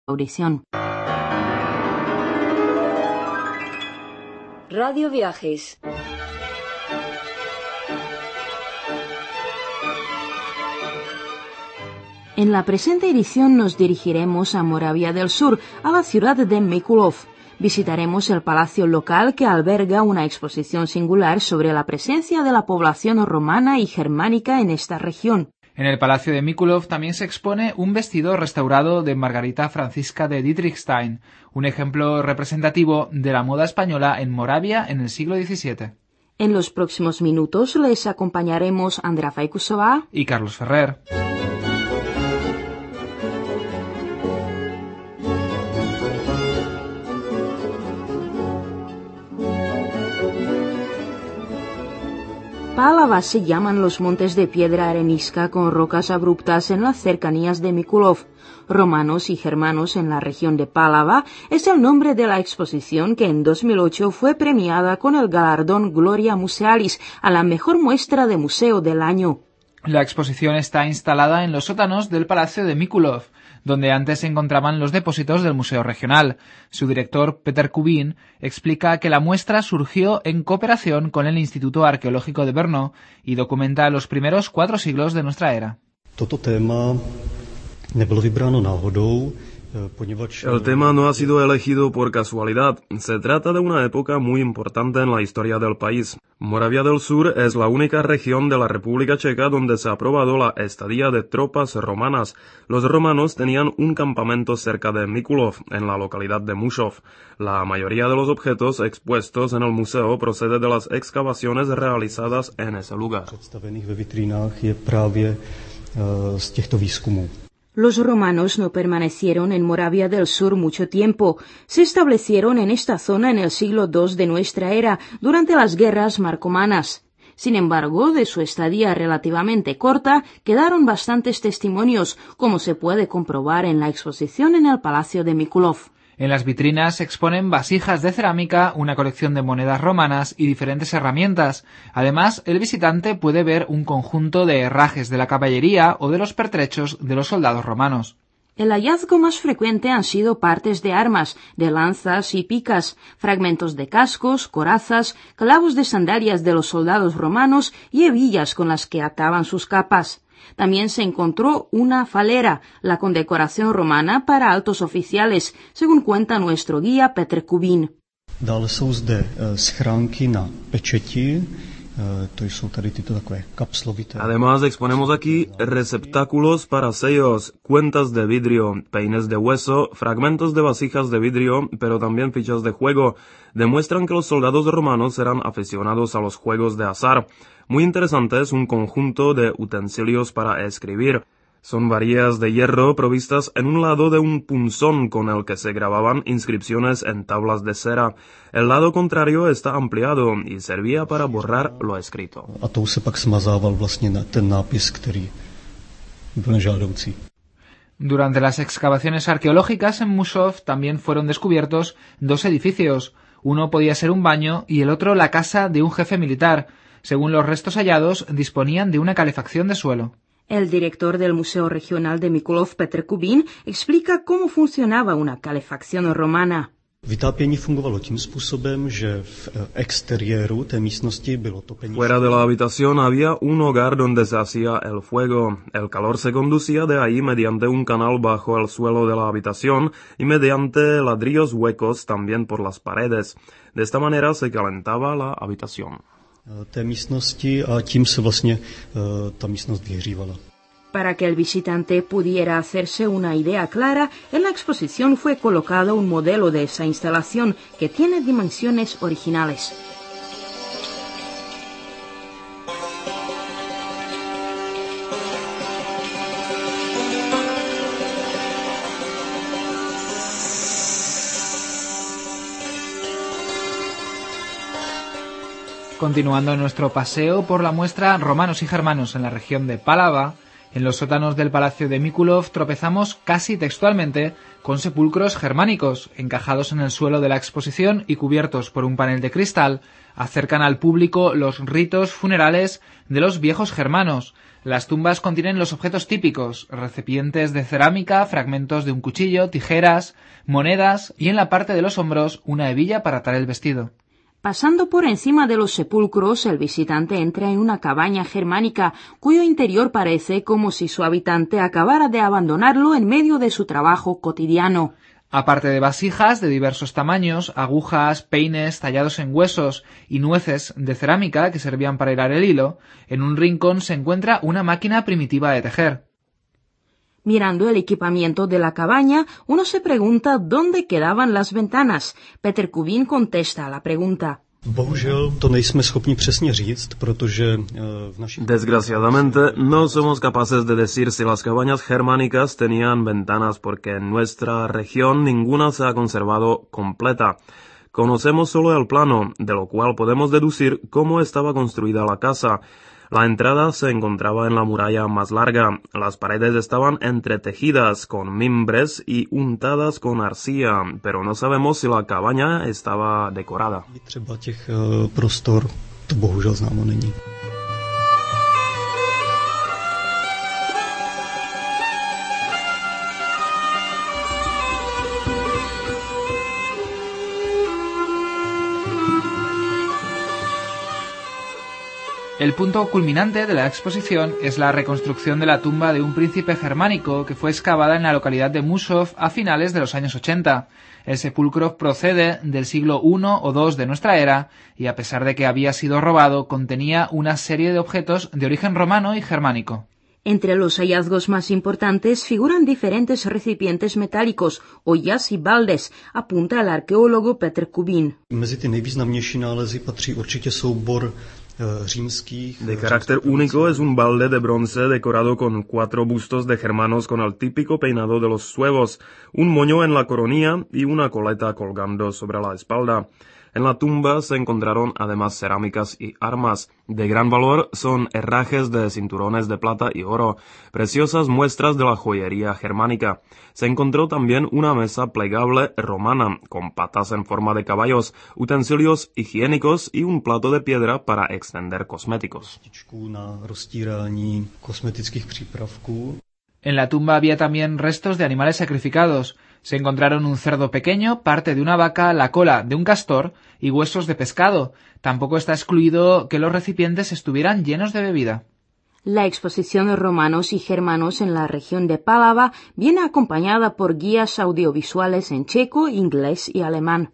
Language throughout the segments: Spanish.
audición. Radio Viajes. En la presente edición nos dirigiremos a Moravia del Sur, a la ciudad de Mikulov. Visitaremos el palacio local que alberga una exposición singular sobre la presencia de la población romana y germánica en esta región. En el palacio de Mikulov también se expone un vestido restaurado de Margarita Francisca de Dietrichstein, un ejemplo representativo de la moda española en Moravia en el siglo XVII. En los próximos minutos les acompañaremos Andrea Faikusova y Carlos Ferrer. Pálava se llaman los montes de piedra arenisca con rocas abruptas en las cercanías de Mikulov. Romanos y germanos en la región de Pálava es el nombre de la exposición que en 2008 fue premiada con el galardón Gloria Musealis a la mejor muestra de museo del año. La exposición está instalada en los sótanos del Palacio de Mikulov, donde antes se encontraban los depósitos del Museo Regional. Su director, Petr Kubin, explica que la muestra surgió en cooperación con el Instituto Arqueológico de Brno y documenta los primeros 4 siglos de nuestra era. Toto téma nebylo vybráno náhodou. El tema no ha sido elegido por casualidad. Se trata de una época muy importante en la historia del país. Moravia del Sur es la única región de la República Checa donde se ha aprobado la estadía de tropas romanas. Los romanos tenían un campamento cerca de Mikulov, en la localidad de Mušov. La mayoría de los objetos expuestos en el museo procede de las excavaciones realizadas en ese lugar. Představených ve vitrínách je právě z těchto výzkumů. Los romanos no permanecieron en Moravia del Sur mucho tiempo. Se establecieron en esta zona en el siglo II de nuestra era, durante las guerras marcomanas. Sin embargo, de su estadía relativamente corta, quedaron bastantes testimonios, como se puede comprobar en la exposición en el Palacio de Mikulov. En las vitrinas se exponen vasijas de cerámica, una colección de monedas romanas y diferentes herramientas. Además, el visitante puede ver un conjunto de herrajes de la caballería o de los pertrechos de los soldados romanos. El hallazgo más frecuente han sido partes de armas, de lanzas y picas, fragmentos de cascos, corazas, clavos de sandalias de los soldados romanos y hebillas con las que ataban sus capas. También se encontró una falera, la condecoración romana para altos oficiales, según cuenta nuestro guía Petr Kubin. Dále jsou zde schránky na pečeti, to jsou tady tyto takové kapslovité. Además exponemos aquí receptáculos para sellos, cuentas de vidrio, peines de hueso, fragmentos de vasijas de vidrio, pero también fichas de juego. Demuestran que los soldados romanos eran aficionados a los juegos de azar. Muy interesante es un conjunto de utensilios para escribir. Son varillas de hierro provistas en un lado de un punzón con el que se grababan inscripciones en tablas de cera. El lado contrario está ampliado y servía para borrar lo escrito. A tou se pak smazával vlastně ten nápis, který byl nežádoucí. Durante las excavaciones arqueológicas en Mušov también fueron descubiertos 2 edificios. Uno podía ser un baño y el otro la casa de un jefe militar. Según los restos hallados, disponían de una calefacción de suelo. El director del Museo Regional de Mikulov, Petr Kubin, explica cómo funcionaba una calefacción romana. Vytápění fungovalo tím způsobem, že v exteriéru té místnosti bylo topení. Fuera de la habitación había un hogar donde se hacía el fuego. El calor se conducía de ahí mediante un canal bajo el suelo de la habitación y mediante ladrillos huecos también por las paredes. De esta manera se calentaba la habitación. Té místnosti a tím se vlastně ta místnost vyhřívala. Para que el visitante pudiera hacerse una idea clara, en la exposición fue colocado un modelo de esa instalación que tiene dimensiones originales. Continuando nuestro paseo por la muestra Romanos y Germanos en la región de Pálava, En los sótanos del Palacio de Mikulov tropezamos casi textualmente con sepulcros germánicos, encajados en el suelo de la exposición y cubiertos por un panel de cristal, acercan al público los ritos funerales de los viejos germanos. Las tumbas contienen los objetos típicos, recipientes de cerámica, fragmentos de un cuchillo, tijeras, monedas y en la parte de los hombros una hebilla para atar el vestido. Pasando por encima de los sepulcros, el visitante entra en una cabaña germánica cuyo interior parece como si su habitante acabara de abandonarlo en medio de su trabajo cotidiano. Aparte de vasijas de diversos tamaños, agujas, peines tallados en huesos y nueces de cerámica que servían para hilar el hilo, en un rincón se encuentra una máquina primitiva de tejer. Mirando el equipamiento de la cabaña, uno se pregunta dónde quedaban las ventanas. Peter Kubín contesta a la pregunta. Desgraciadamente, no somos capaces de decir si las cabañas germánicas tenían ventanas porque en nuestra región ninguna se ha conservado completa. Conocemos solo el plano, de lo cual podemos deducir cómo estaba construida la casa. La entrada se encontraba en la muralla más larga. Las paredes estaban entretejidas con mimbres y untadas con arcilla, pero no sabemos si la cabaña estaba decorada. El punto culminante de la exposición es la reconstrucción de la tumba de un príncipe germánico que fue excavada en la localidad de Mušov a finales de los años 80. El sepulcro procede del siglo I o II de nuestra era y, a pesar de que había sido robado, contenía una serie de objetos de origen romano y germánico. Entre los hallazgos más importantes figuran diferentes recipientes metálicos, ollas y baldes, apunta el arqueólogo Peter Kubín. De carácter único es un balde de bronce decorado con 4 bustos de germanos con el típico peinado de los suevos, un moño en la coronilla y una coleta colgando sobre la espalda. En la tumba se encontraron además cerámicas y armas. De gran valor son herrajes de cinturones de plata y oro, preciosas muestras de la joyería germánica. Se encontró también una mesa plegable romana, con patas en forma de caballos, utensilios higiénicos y un plato de piedra para extender cosméticos. En la tumba había también restos de animales sacrificados. Se encontraron un cerdo pequeño, parte de una vaca, la cola de un castor y huesos de pescado. Tampoco está excluido que los recipientes estuvieran llenos de bebida. La exposición de romanos y germanos en la región de Pálava viene acompañada por guías audiovisuales en checo, inglés y alemán.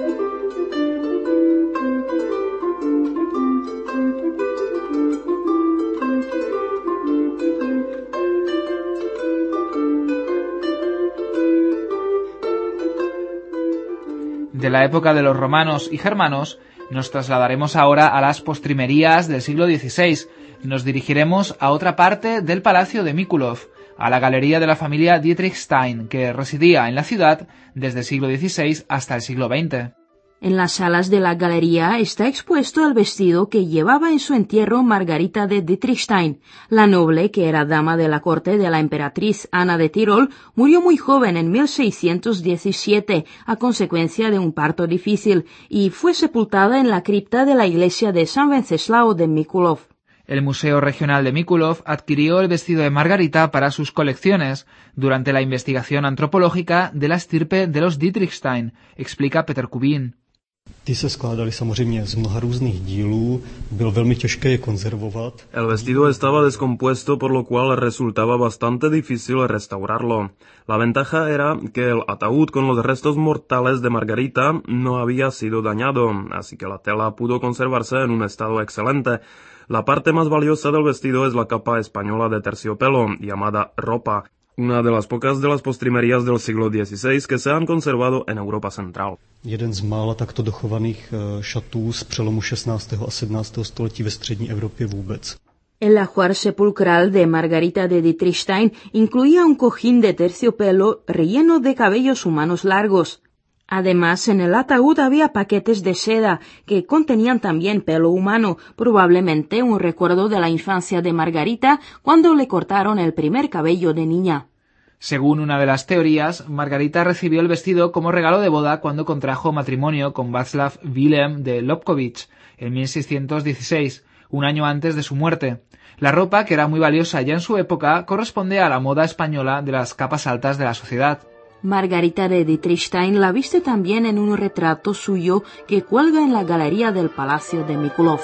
De la época de los romanos y germanos, nos trasladaremos ahora a las postrimerías del siglo XVI. Nos dirigiremos a otra parte del Palacio de Mikulov, a la galería de la familia Dietrichstein, que residía en la ciudad desde el siglo XVI hasta el siglo XX. En las salas de la galería está expuesto el vestido que llevaba en su entierro Margarita de Dietrichstein. La noble, que era dama de la corte de la emperatriz Ana de Tirol, murió muy joven en 1617 a consecuencia de un parto difícil y fue sepultada en la cripta de la iglesia de San Venceslao de Mikulov. El Museo Regional de Mikulov adquirió el vestido de Margarita para sus colecciones durante la investigación antropológica de la estirpe de los Dietrichstein, explica Peter Kubín. El vestido estaba descompuesto, por lo cual resultaba bastante difícil restaurarlo. La ventaja era que el ataúd con los restos mortales de Margarita no había sido dañado, así que la tela pudo conservarse en un estado excelente. La parte más valiosa del vestido es la capa española de terciopelo, llamada ropa, una de las pocas de las postrimerías del siglo XVI que se han conservado en Europa central. Jeden z mála takto dochovaných šatů z přelomu 16. a 17. století ve střední Evropě vůbec. El ajuar sepulcral de Margarita de Dietrichstein incluía un cojín de terciopelo relleno de cabellos humanos largos. Además, en el ataúd había paquetes de seda que contenían también pelo humano, probablemente un recuerdo de la infancia de Margarita cuando le cortaron el primer cabello de niña. Según una de las teorías, Margarita recibió el vestido como regalo de boda cuando contrajo matrimonio con Václav Wilhelm de Lobkowicz en 1616, un año antes de su muerte. La ropa, que era muy valiosa ya en su época, corresponde a la moda española de las capas altas de la sociedad. Margarita de Dietrichstein la viste también en un retrato suyo que cuelga en la galería del Palacio de Mikulov.